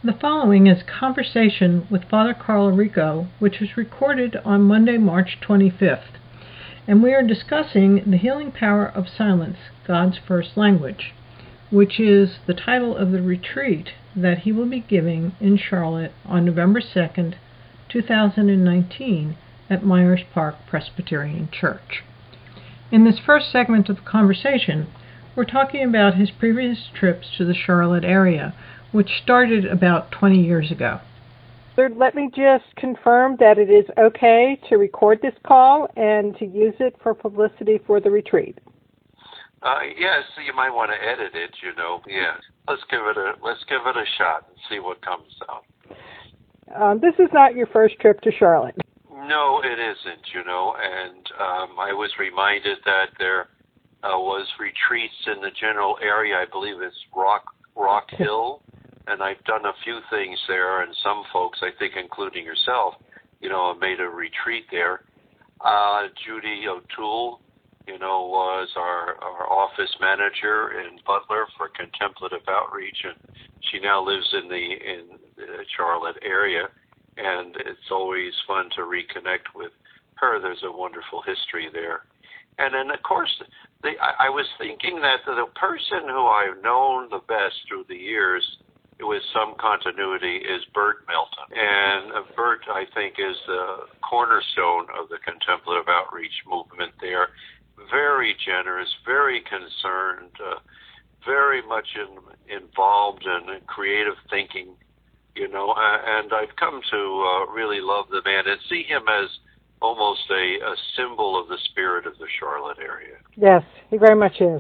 The following is a conversation with Father Carl Rico, which was recorded on Monday, March 25th, and we are discussing The Healing Power of Silence, God's First Language, which is the title of the retreat that he will be giving in Charlotte on November 2nd, 2019 at Myers Park Presbyterian Church. In this first segment of the conversation, we're talking about his previous trips to the Charlotte area, which started about 20 years ago. Let me just confirm that it is okay to record this call and to use it for publicity for the retreat. Yes, you might want to edit it, Yeah. Let's give it a shot and see what comes out. This is not your first trip to Charlotte. No, it isn't, and I was reminded that there was retreats in the general area. I believe it's Rock Hill, and I've done a few things there, and some folks, I think including yourself, made a retreat there. Judy O'Toole, was our office manager in Butler for Contemplative Outreach, and she now lives in the Charlotte area, and it's always fun to reconnect with her. There's a wonderful history there. And then, of course, I was thinking that the person who I've known the best through the years with some continuity is Bert Melton. And Bert, I think, is the cornerstone of the Contemplative Outreach movement there. Very generous, very concerned, very much involved in creative thinking, and I've come to really love the man and see him as almost a symbol of the spirit of the Charlotte area. Yes, he very much is.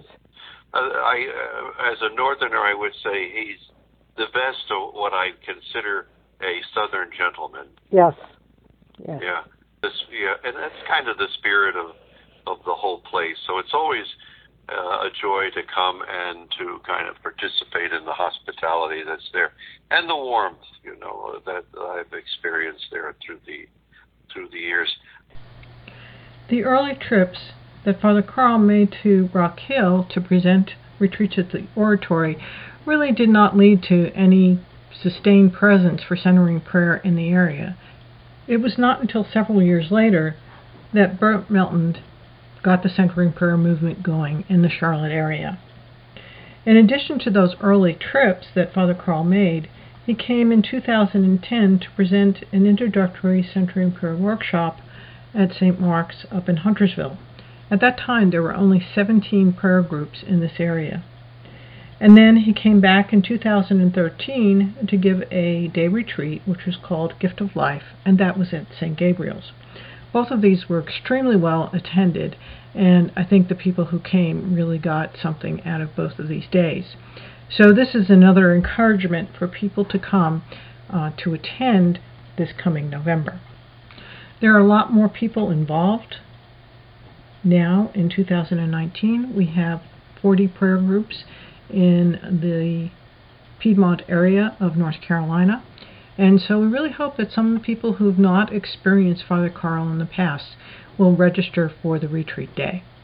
As a Northerner, I would say he's the best of what I consider a Southern gentleman. Yes. Yeah. And that's kind of the spirit of the whole place. So it's always a joy to come and to kind of participate in the hospitality that's there and the warmth, that I've experienced there through the years. The early trips that Father Carl made to Rock Hill to present retreats at the oratory really did not lead to any sustained presence for centering prayer in the area. It was not until several years later that Bert Melton got the centering prayer movement going in the Charlotte area. In addition to those early trips that Father Carl made, he came in 2010 to present an introductory centering prayer workshop at St. Mark's up in Huntersville. At that time, there were only 17 prayer groups in this area. And then he came back in 2013 to give a day retreat, which was called Gift of Life, and that was at St. Gabriel's. Both of these were extremely well attended, and I think the people who came really got something out of both of these days. So this is another encouragement for people to come to attend this coming November. There are a lot more people involved now in 2019. We have 40 prayer groups in the Piedmont area of North Carolina. And so we really hope that some of the people who have not experienced Father Carl in the past will register for the retreat day.